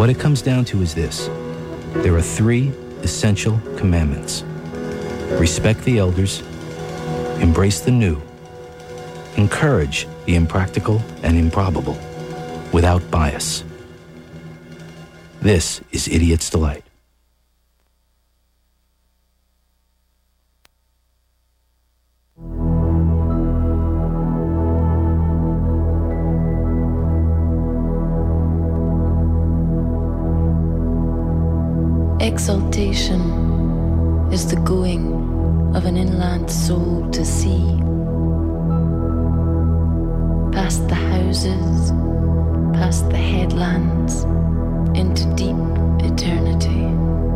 What it comes down to is this. There are 3 essential commandments. Respect the elders, embrace the new, encourage the impractical and improbable without bias. This is Idiot's Delight. Exaltation is the going of an inland soul to sea, past the houses, past the headlands, into deep eternity.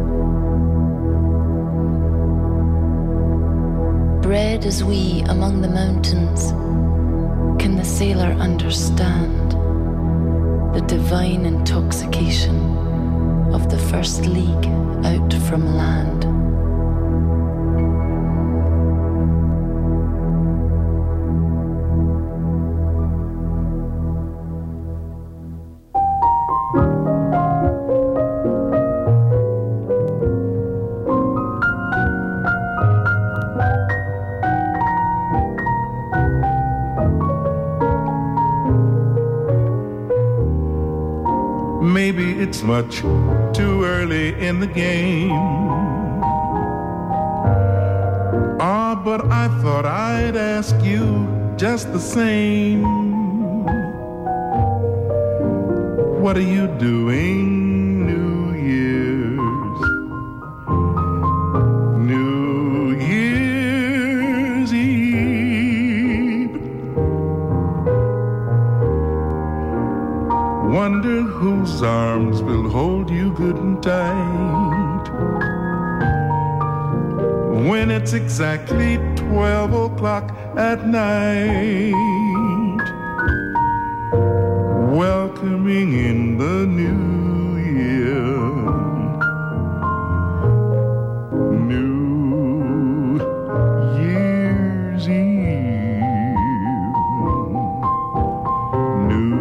Bred as we among the mountains, can the sailor understand the divine intoxication of the first league out from land? Maybe it's much too early in the game. But I thought I'd ask you just the same. What are you doing New Year's? New Year's Eve. Wonder whose arms will hold you good and tight when it's exactly 12 o'clock at night, welcoming in the new year. New Year's Eve. New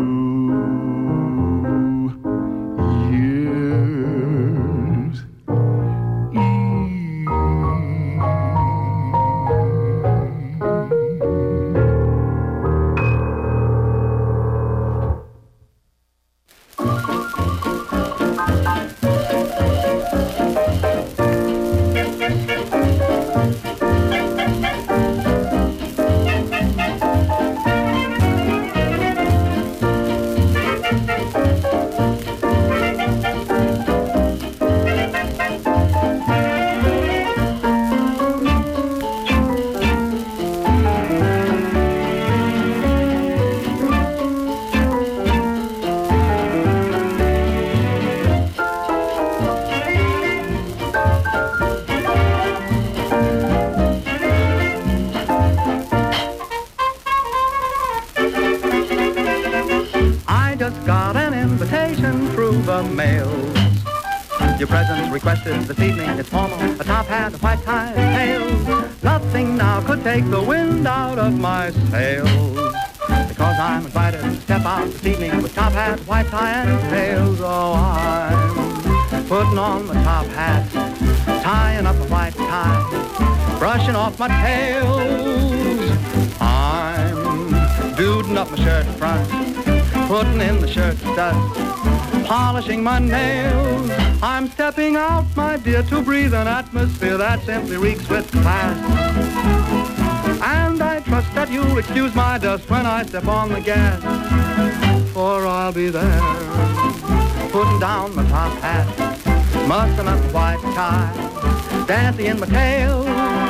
Year's requested this evening, it's formal, a top hat, a white tie, tails. Nothing now could take the wind out of my sails. Because I'm invited to step out this evening with top hat, white tie, and tails. Oh, I'm putting on the top hat, tying up a white tie, brushing off my tails. I'm duding up my shirt front, putting in the shirt studs, polishing my nails. I'm stepping out, my dear, to breathe an atmosphere that simply reeks with class. And I trust that you'll excuse my dust when I step on the gas, for I'll be there, putting down my top hat, mussing up a white tie, dancing in my tail.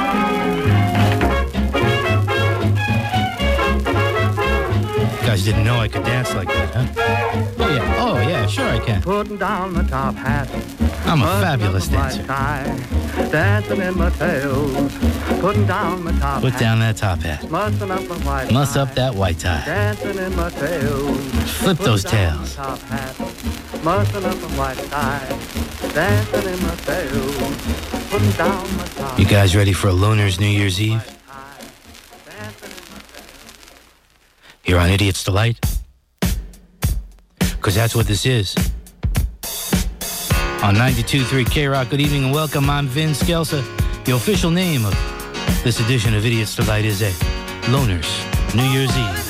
You guys didn't know I could dance like that, huh? Oh yeah, sure I can. Putting down my top hat, I'm a fabulous dancer. Tie, dancing in my tails, putting down my top Put hat. down that top hat. Mussing up my white Muss tie, up that white tie. dancing in my tails. Flip those tails. Top hat, mussing up my white tie, dancing in my tails, putting down my top. You guys ready for a Loner's New Year's Eve? Here on Idiot's Delight? Because that's what this is. On 92.3 K-Rock, good evening and welcome. I'm Vin Scelsa. The official name of this edition of Idiot's Delight is a Loners New Year's Eve.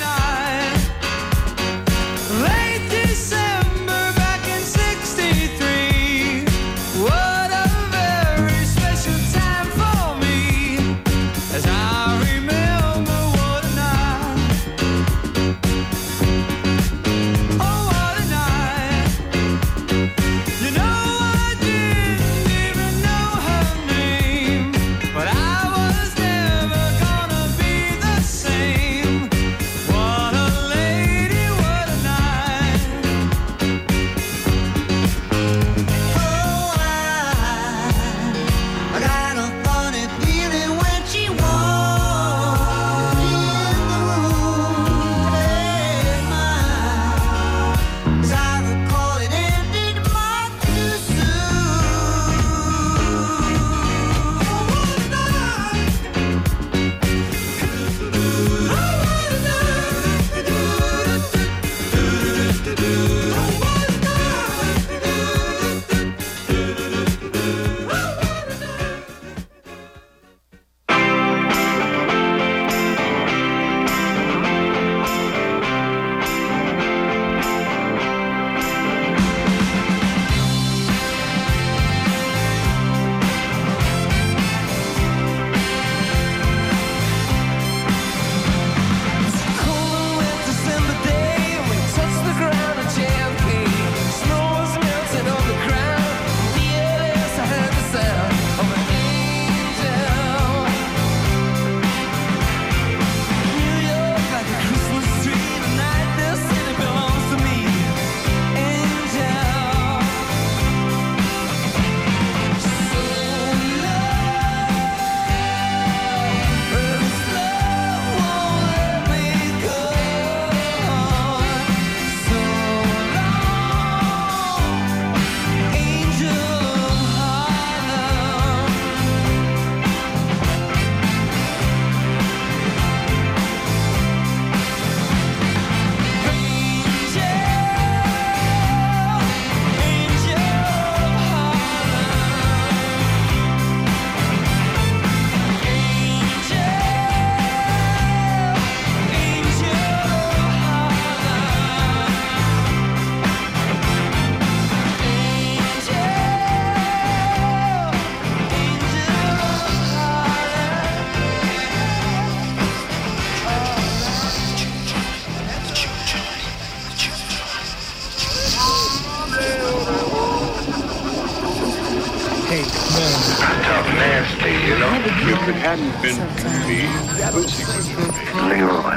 Hadn't been for me, Pussy would have been. Leroy.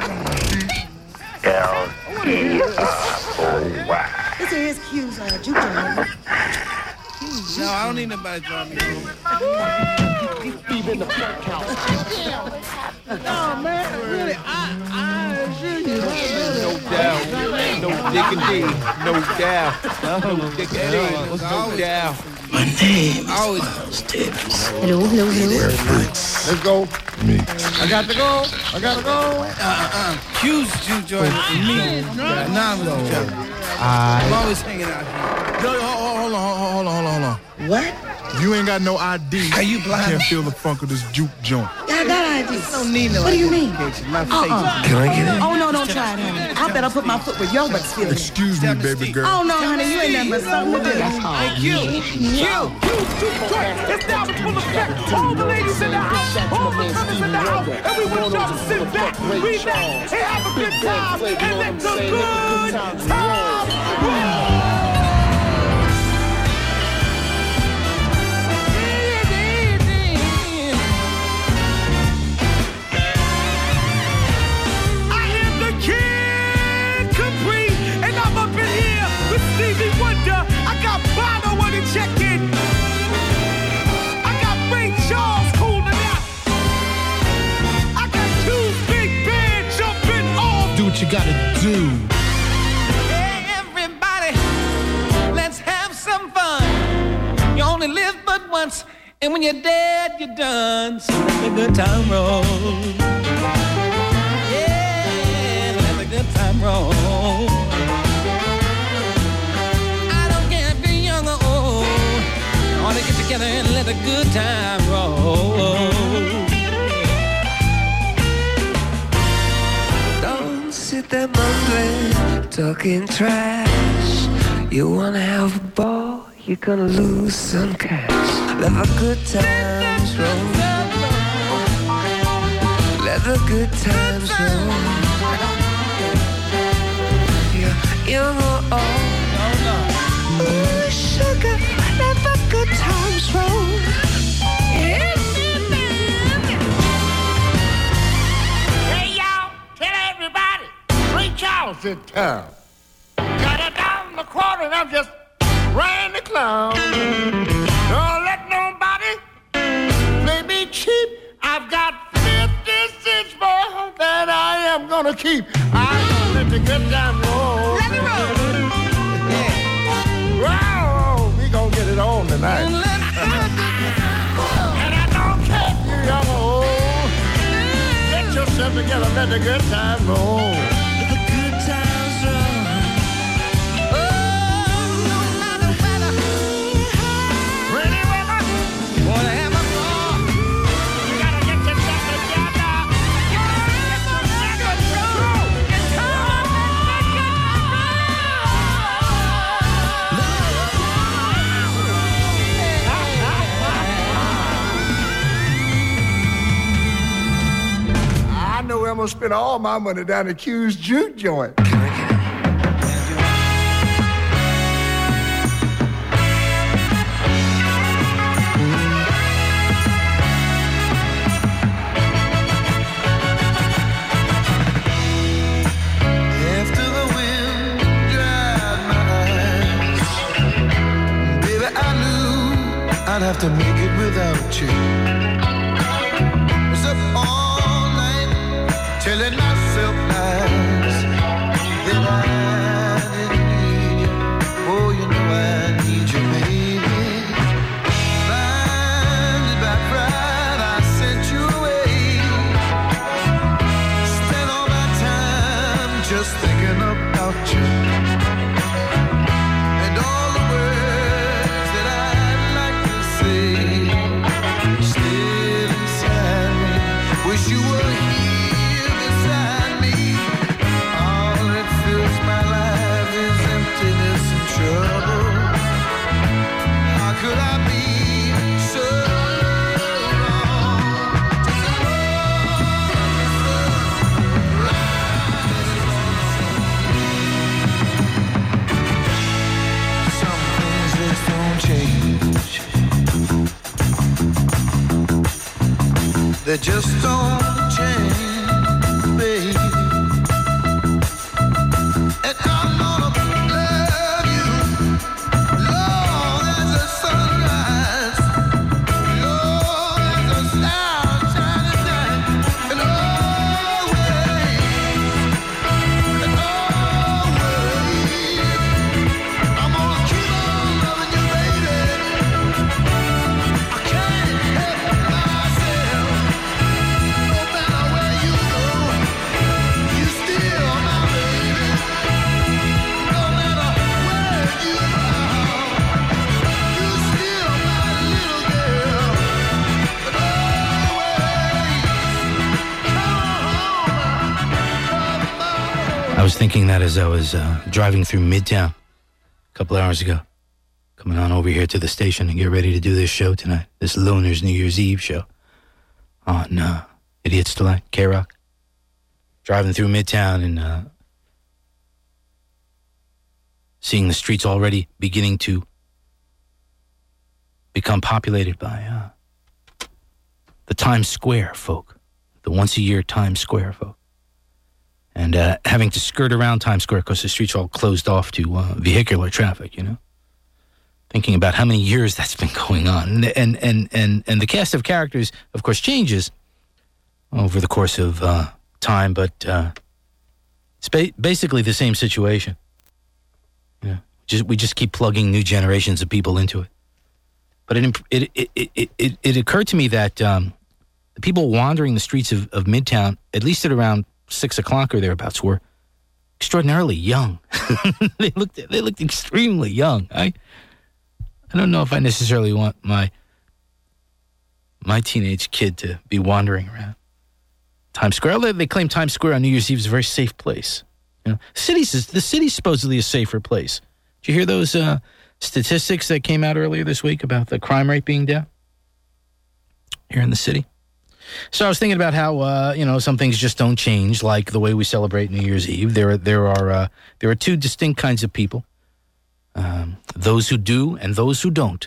Leroy. This is Q's juke joint. No, I don't need nobody driving me. Even the front count. No, man, really, I assure you. No doubt. No diggity. No doubt. No diggity. No doubt. My name is Staples. Hello. Let's go. Me. I got to go. Q's juke joint for me. Anonymous joke. I'm always hanging out here. No, hold on. What? You ain't got no ID. Are you blind? Can't feel the funk of this juke joint. Yeah, I got ID. Don't need no What do you mean? My face. Can I get in? Oh, no, don't try it, honey. I better put my foot with your butt's feeling. Excuse me, baby girl. Oh, no, honey, you ain't nothing but something to do. Hey, Q. It's now in full effect. All the ladies in the house, all the brothers in the house, and we want y'all to sit back, relax, and have a good time, and let the good times roll. You gotta do. Hey, everybody, let's have some fun. You only live but once, and when you're dead, you're done. So let the good time roll. Yeah, let the good time roll. I don't care if you're young or old. together and let the good time roll. Don't sit there mumbling, talking trash. You wanna have a ball, you're gonna lose some cash. Let the good times roll. Let the good times roll. Young or old. Ooh, sugar, let the good times roll. Hey, y'all, tell everybody, Ray Charles in town. Got it down the quarter and I'm just ran the clown. Don't let nobody play me cheap. I've got 56 more that I am gonna keep. I'm gonna let the good time roll. Let me roll. Wow, we gonna get it on tonight. And I don't care if you're young or old. Get yourself together, let the good time roll. Let the good times roll. Oh, no matter weather. Pretty women, Wanna have my ball? you gotta get yourself together. You gotta get yourself together. I know I'm gonna spend all my money down at Q's Juke Joint. After the wind dried my eyes, baby, I knew I'd have to make it without you. Was up all night telling myself lies that I didn't need you. Oh, you know I need you, baby. Blinded by pride, I sent you away. Spent all my time just thinking about you. And all the words that I'd like to say still inside me. Wish you were here beside me. All that fills my life is emptiness and trouble. How could I be so wrong? Just some things just don't change. They just don't change, baby. And I'm gonna love you long as the sunrise, long as the stars shine and shine, and always, I'm gonna keep on loving you, baby. I can't help myself. No matter where you go, you still my baby. No matter where you are, you still my little girl. But always, I was thinking that as I was driving through Midtown a couple hours ago, coming on over here to the station to get ready to do this show tonight, this Loner's New Year's Eve show on Idiot's Delight, K-Rock. Driving through Midtown and seeing the streets already beginning to become populated by the Times Square folk, the once-a-year Times Square folk. And having to skirt around Times Square because the streets are all closed off to vehicular traffic, you know. Thinking about how many years that's been going on. And the cast of characters, of course, changes over the course of time, but it's basically the same situation. You know, we just keep plugging new generations of people into it. But it occurred to me that the people wandering the streets of Midtown, at least at around 6 o'clock or thereabouts, were extraordinarily young. They looked extremely young. I don't know if I necessarily want my my teenage kid to be wandering around Times Square. They claim Times Square on New Year's Eve is a very safe place. You know, the city's supposedly a safer place. Did you hear those statistics that came out earlier this week about the crime rate being down here in the city? So I was thinking about how some things just don't change, like the way we celebrate New Year's Eve. There are two distinct kinds of people: those who do and those who don't.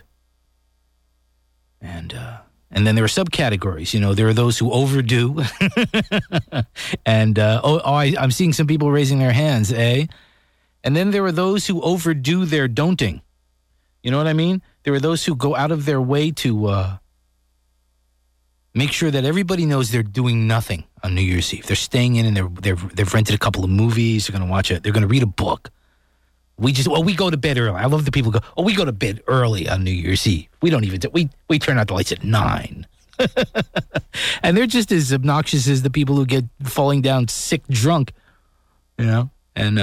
And then there are subcategories. You know, there are those who overdo, and I'm seeing some people raising their hands, eh? And then there are those who overdo their don'ting. You know what I mean? There are those who go out of their way to make sure that everybody knows they're doing nothing on New Year's Eve. They're staying in, and they've rented a couple of movies. They're going to watch it. They're going to read a book. We go to bed early. I love the people who go, we go to bed early on New Year's Eve. We don't even, we turn out the lights at 9. And they're just as obnoxious as the people who get falling down sick drunk, you know, and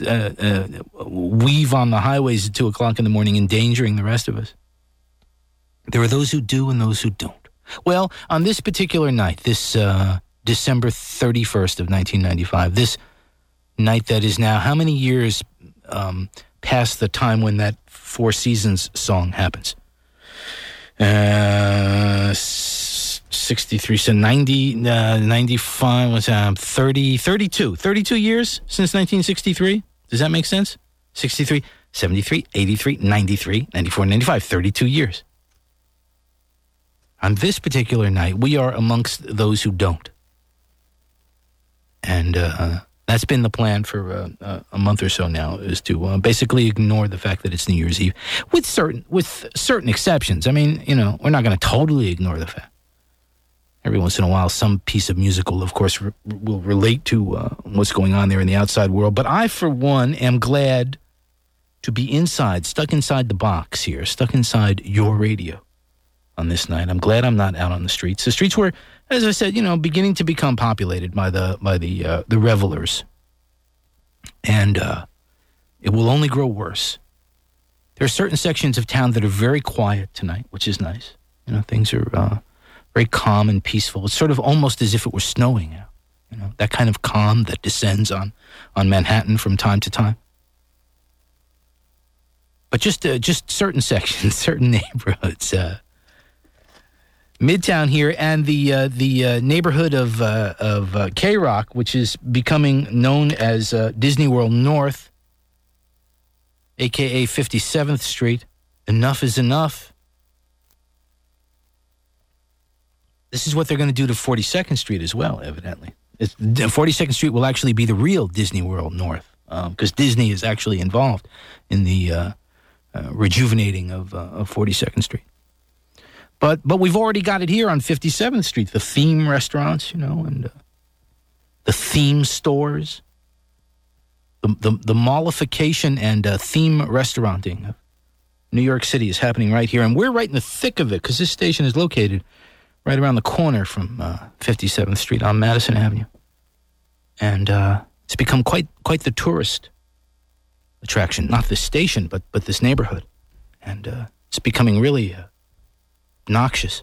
weave on the highways at 2 o'clock in the morning, endangering the rest of us. There are those who do and those who don't. Well, on this particular night, this December 31st of 1995, this night that is now how many years past the time when that Four Seasons song happens? 63, so 90, 95, what's that, 32 years since 1963? Does that make sense? 63, 73, 83, 93, 94, 95, 32 years. On this particular night, we are amongst those who don't. And that's been the plan for a month or so now, is to basically ignore the fact that it's New Year's Eve, with certain exceptions. I mean, you know, we're not going to totally ignore the fact. Every once in a while, some piece of music will, of course, will relate to what's going on there in the outside world. But I, for one, am glad to be inside, stuck inside the box here, stuck inside your radio on this night. I'm glad I'm not out on the streets. The streets were, as I said, you know, beginning to become populated by the revelers, and it will only grow worse. There are certain sections of town that are very quiet tonight, which is nice. You know, things are very calm and peaceful. It's sort of almost as if it were snowing out. You know, that kind of calm that descends on Manhattan from time to time. But just certain sections, certain neighborhoods. Midtown here, and the neighborhood of K-Rock, which is becoming known as Disney World North, a.k.a. 57th Street. Enough is enough. This is what they're going to do to 42nd Street as well, evidently. 42nd Street will actually be the real Disney World North, because Disney is actually involved in the rejuvenating of 42nd Street. But we've already got it here on 57th Street, the theme restaurants, you know, and the theme stores, the mollification and theme restauranting of New York City is happening right here. And we're right in the thick of it, because this station is located right around the corner from 57th Street on Madison Avenue. And it's become quite the tourist attraction. Not this station, but this neighborhood. And it's becoming really noxious.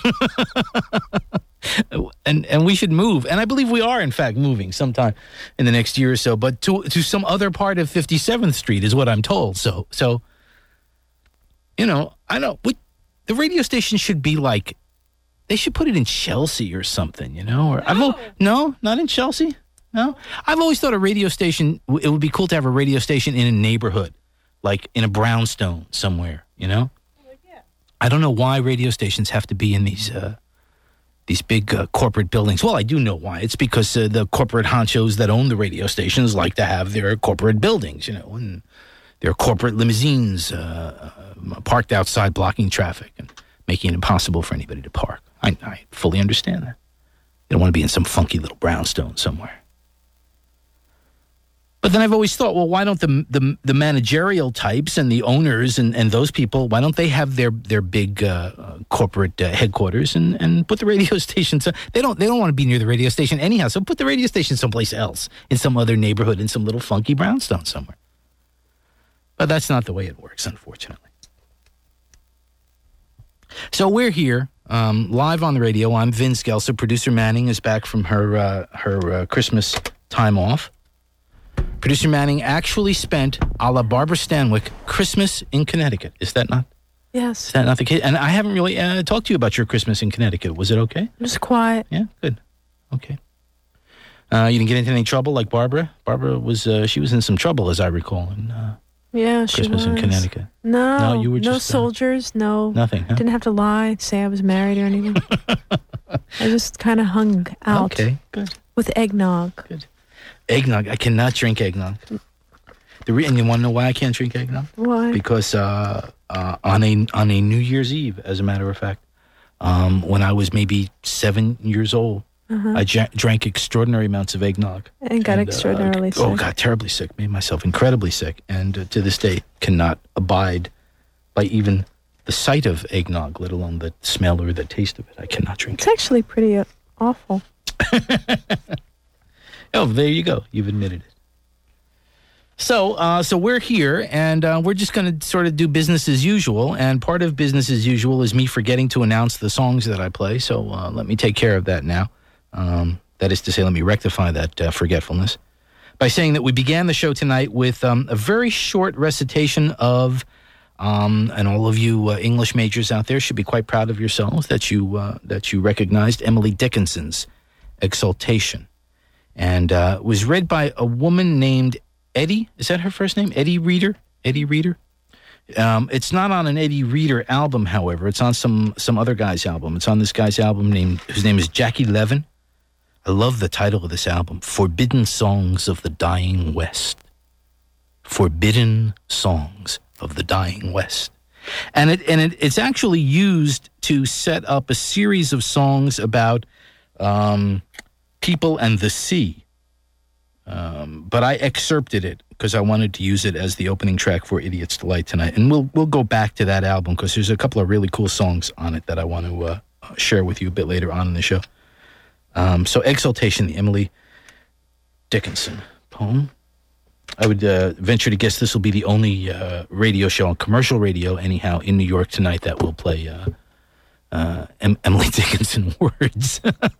and we should move. And I believe we are, in fact, moving sometime in the next year or so. But to some other part of 57th Street is what I'm told. So you know, I know. The radio station should be like, they should put it in Chelsea or something, you know? Or no, not in Chelsea? No? I've always thought a radio station, it would be cool to have a radio station in a neighborhood, like in a brownstone somewhere, you know? I don't know why radio stations have to be in these big corporate buildings. Well, I do know why. It's because the corporate honchos that own the radio stations like to have their corporate buildings, you know, and their corporate limousines parked outside blocking traffic and making it impossible for anybody to park. I fully understand that. You don't want to be in some funky little brownstone somewhere. But then I've always thought, well, why don't the managerial types and the owners and those people, why don't they have their big corporate headquarters and put the radio stations? They don't want to be near the radio station anyhow, so put the radio station someplace else, in some other neighborhood, in some little funky brownstone somewhere. But that's not the way it works, unfortunately. So we're here live on the radio. I'm Vince Gelsa. Producer Manning is back from her Christmas time off. Producer Manning actually spent, a la Barbara Stanwyck, Christmas in Connecticut. Is that not? Yes. Is that not the case? And I haven't really talked to you about your Christmas in Connecticut. Was it okay? It was quiet. Yeah, good. Okay. You didn't get into any trouble like Barbara? Barbara was, she was in some trouble, as I recall, in yeah, she Christmas was. in Connecticut. No, you were no just, soldiers, no. Nothing, huh? Didn't have to lie, say I was married or anything. I just kind of hung out. Okay, good. With eggnog. Good. Eggnog. I cannot drink eggnog. And you want to know why I can't drink eggnog? Why? Because on a New Year's Eve, as a matter of fact, when I was maybe 7 years old, I drank extraordinary amounts of eggnog. And got extraordinarily sick. Oh, got terribly sick. Made myself incredibly sick. And to this day, cannot abide by even the sight of eggnog, let alone the smell or the taste of it. I cannot drink it. It's actually pretty awful. Oh, there you go. You've admitted it. So we're here, and we're just going to sort of do business as usual. And part of business as usual is me forgetting to announce the songs that I play. So let me take care of that now. That is to say, let me rectify that forgetfulness by saying that we began the show tonight with a very short recitation of, and all of you English majors out there should be quite proud of yourselves that you recognized Emily Dickinson's Exaltation. And it was read by a woman named Eddie. Is that her first name? Eddie Reader? Eddie Reader? It's not on an Eddie Reader album, however. It's on some other guy's album. It's on this guy's album whose name is Jackie Levin. I love the title of this album, Forbidden Songs of the Dying West. Forbidden Songs of the Dying West. And it's actually used to set up a series of songs about people and the sea. But I excerpted it because I wanted to use it as the opening track for Idiot's Delight tonight. And we'll go back to that album because there's a couple of really cool songs on it that I want to share with you a bit later on in the show. So Exaltation, the Emily Dickinson poem. I would venture to guess this will be the only radio show on commercial radio, anyhow, in New York tonight that will play Emily Dickinson words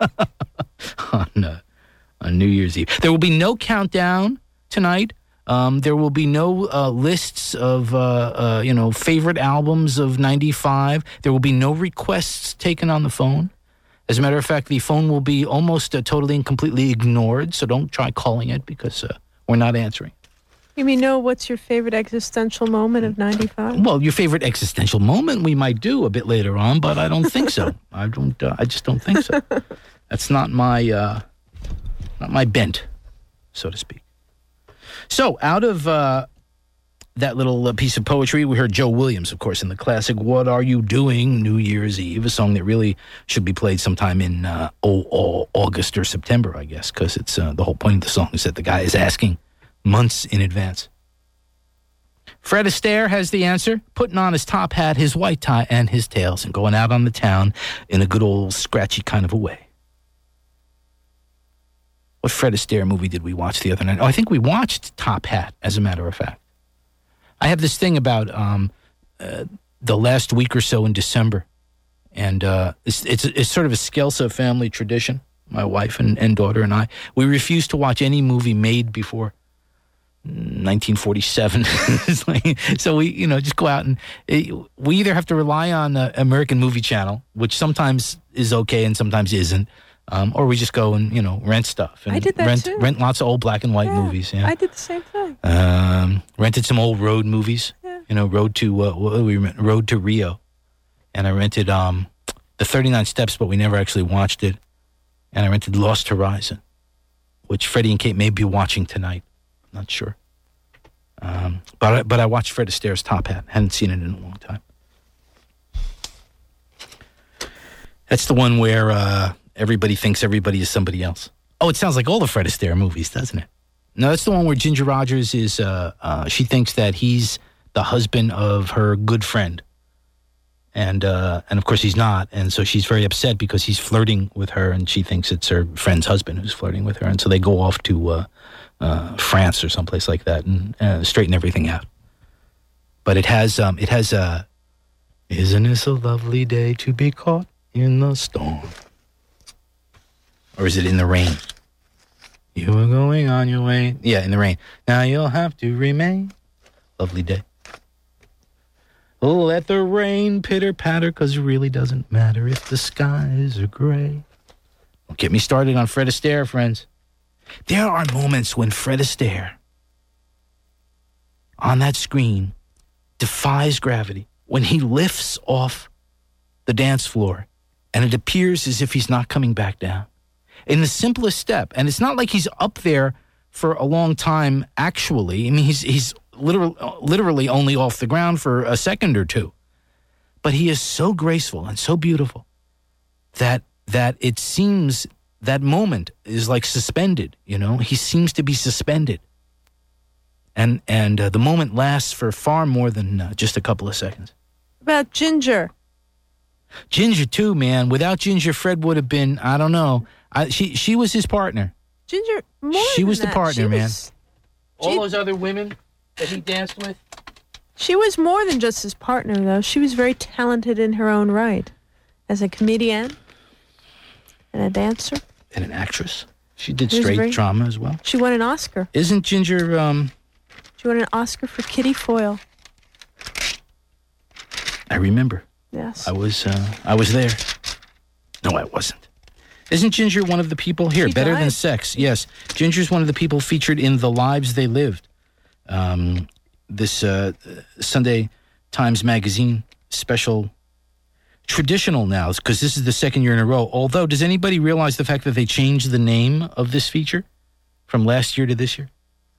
on New Year's Eve. There will be no countdown tonight. There will be no lists of favorite albums of '95. There will be no requests taken on the phone. As a matter of fact, the phone will be almost totally and completely ignored. So don't try calling it because we're not answering. You mean, what's your favorite existential moment of '95? Well, your favorite existential moment we might do a bit later on, but I don't think so. I just don't think so. That's not my bent, so to speak. So out of that little piece of poetry, we heard Joe Williams, of course, in the classic "What Are You Doing New Year's Eve," a song that really should be played sometime in August or September, I guess, because it's the whole point of the song is that the guy is asking months in advance. Fred Astaire has the answer, putting on his top hat, his white tie, and his tails, and going out on the town in a good old scratchy kind of a way. What Fred Astaire movie did we watch the other night? Oh, I think we watched Top Hat, as a matter of fact. I have this thing about the last week or so in December, and it's sort of a Skelsa family tradition. My wife and daughter and I, we refuse to watch any movie made before 1947. So we, just go out and we either have to rely on American Movie Channel, which sometimes is okay and sometimes isn't, or we just go and rent stuff. And I did that too. Rent lots of old black and white movies. Yeah, I did the same thing. Rented some old road movies. Yeah. Road to Rio, and I rented the 39 Steps, but we never actually watched it. And I rented Lost Horizon, which Freddie and Kate may be watching tonight. Not sure. But I watched Fred Astaire's Top Hat. Hadn't seen it in a long time. That's the one where everybody thinks everybody is somebody else. Oh, it sounds like all the Fred Astaire movies, doesn't it? No, that's the one where Ginger Rogers is, she thinks that he's the husband of her good friend. And of course he's not. And so she's very upset because he's flirting with her and she thinks it's her friend's husband who's flirting with her. And so they go off to France or someplace like that and straighten everything out. But it has isn't this a lovely day to be caught in the storm. Or is it in the rain? You were going on your way. Yeah, in the rain. Now you'll have to remain. Lovely day. Let the rain pitter-patter, because it really doesn't matter if the skies are gray. Don't get me started on Fred Astaire, friends. There are moments when Fred Astaire, on that screen, defies gravity. When he lifts off the dance floor, and it appears as if he's not coming back down. In the simplest step. And it's not like he's up there for a long time, actually. I mean, he's literally only off the ground for a second or two. But he is so graceful and so beautiful that it seems that moment is like suspended, you know? He seems to be suspended. And the moment lasts for far more than just a couple of seconds. About Ginger. Ginger, too, man. Without Ginger, Fred would have been, I don't know. She was his partner. Ginger, more She than was the that. partner, man. All those other women that he danced with? She was more than just his partner, though. She was very talented in her own right. As a comedian and a dancer. And an actress. She did straight drama as well. She won an Oscar. Isn't Ginger... She won an Oscar for Kitty Foyle. I remember. Yes. I was there. No, I wasn't. Isn't Ginger one of the people here? She Better died. Than Sex. Yes. Ginger's one of the people featured in The Lives They Lived. This Sunday Times Magazine special, traditional now, because this is the second year in a row. Although, does anybody realize the fact that they changed the name of this feature from last year to this year?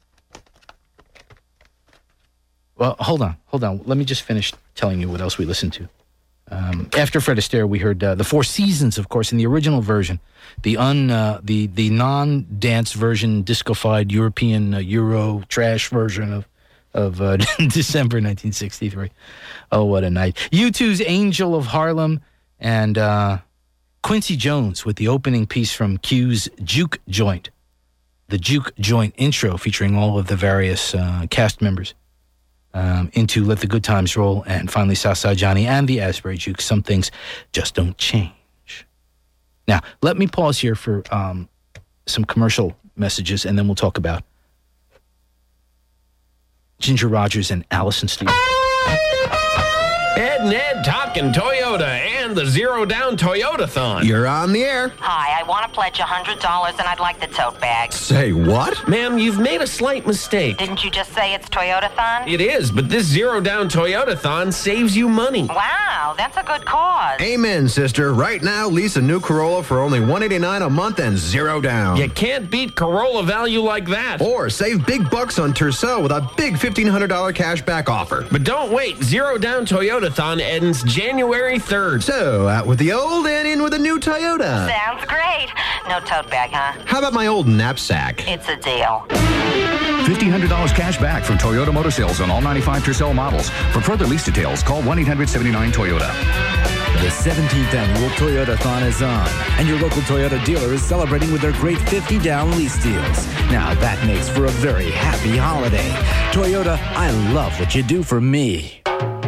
Well, hold on. Let me just finish telling you what else we listened to. After Fred Astaire, we heard the Four Seasons, of course, in the original version, the non-dance version, disco-fied European Euro trash version of December 1963. Oh, what a night! U2's "Angel of Harlem" and Quincy Jones with the opening piece from Q's Juke Joint, the Juke Joint intro featuring all of the various cast members. Into Let the Good Times Roll, and finally Southside Johnny and the Asbury Jukes. Some things just don't change. Now, let me pause here for some commercial messages, and then we'll talk about Ginger Rogers and Allison Steele. Ed and Ed talking Toyota and the Zero Down Toyota-thon. You're on the air. Hi, I want to pledge $100 and I'd like the tote bag. Say what? Ma'am, you've made a slight mistake. Didn't you just say it's Toyota-thon? It is, but this Zero Down Toyota-thon saves you money. Wow, that's a good cause. Amen, sister. Right now, lease a new Corolla for only $189 a month and zero down. You can't beat Corolla value like that. Or save big bucks on Tercel with a big $1,500 cash back offer. But don't wait. Zero Down Toyota-thon ends January 3rd. So, out with the old and in with a new Toyota. Sounds great. No tote bag, huh? How about my old knapsack? It's a deal. $1,500 cash back from Toyota Motor Sales on all 95 Tercel models. For further lease details, call 1-800-79-TOYOTA. The 17th annual Toyota-thon is on, and your local Toyota dealer is celebrating with their great 50 down lease deals. Now that makes for a very happy holiday. Toyota, I love what you do for me.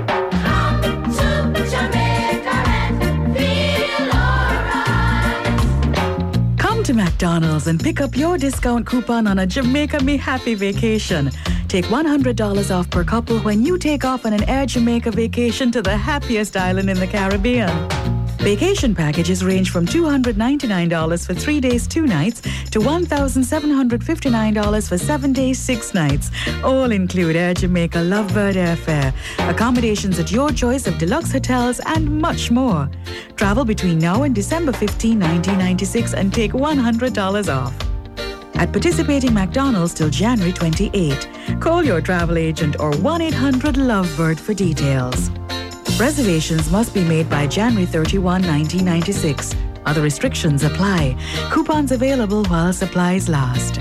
To McDonald's and pick up your discount coupon on a Jamaica Me Happy vacation. Take $100 off per couple when you take off on an Air Jamaica vacation to the happiest island in the Caribbean. Vacation packages range from $299 for 3 days, 2 nights to $1,759 for 7 days, 6 nights. All include Air Jamaica Lovebird airfare, accommodations at your choice of deluxe hotels, and much more. Travel between now and December 15, 1996 and take $100 off. At participating McDonald's till January 28. Call your travel agent or 1-800-LOVEBIRD for details. Reservations must be made by January 31, 1996. Other restrictions apply. Coupons available while supplies last.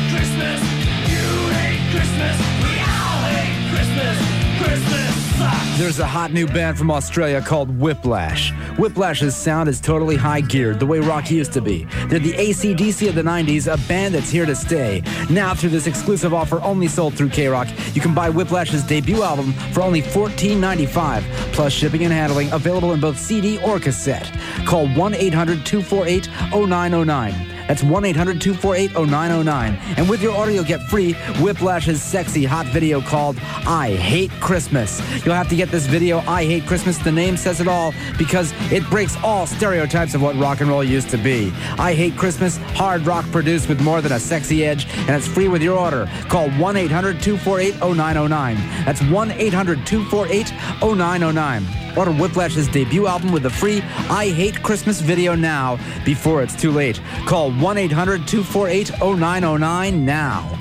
Christmas, you hate Christmas, we all hate Christmas. Christmas sucks. There's a hot new band from Australia called Whiplash. Whiplash's sound is totally high-geared, the way rock used to be. They're the AC/DC of the 90s, a band that's here to stay. Now, through this exclusive offer only sold through K-Rock, you can buy Whiplash's debut album for only $14.95, plus shipping and handling, available in both CD or cassette. Call 1-800-248-0909. That's 1-800-248-0909. And with your order, you'll get free Whiplash's sexy hot video called I Hate Christmas. You'll have to get this video, I Hate Christmas. The name says it all because it breaks all stereotypes of what rock and roll used to be. I Hate Christmas, hard rock produced with more than a sexy edge, and it's free with your order. Call 1-800-248-0909. That's 1-800-248-0909. Order Whiplash's debut album with the free I Hate Christmas video now before it's too late. Call 1-800-248-0909 now.